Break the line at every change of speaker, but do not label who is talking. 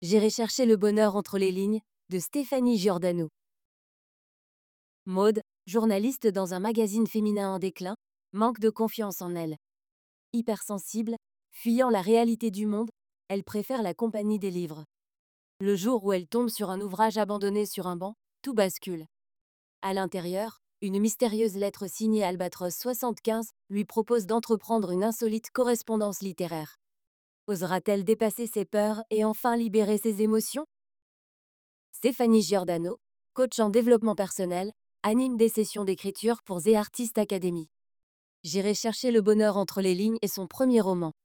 J'irai chercher le bonheur entre les lignes, de Stéphanie Giordano. Maud, journaliste dans un magazine féminin en déclin, manque de confiance en elle. Hypersensible, fuyant la réalité du monde, elle préfère la compagnie des livres. Le jour où elle tombe sur un ouvrage abandonné sur un banc, tout bascule. À l'intérieur, une mystérieuse lettre signée Albatros 75 lui propose d'entreprendre une insolite correspondance littéraire. Osera-t-elle dépasser ses peurs et enfin libérer ses émotions? Stéphanie Giordano, coach en développement personnel, anime des sessions d'écriture pour The Artist Academy. J'irai chercher le bonheur entre les lignes est son premier roman.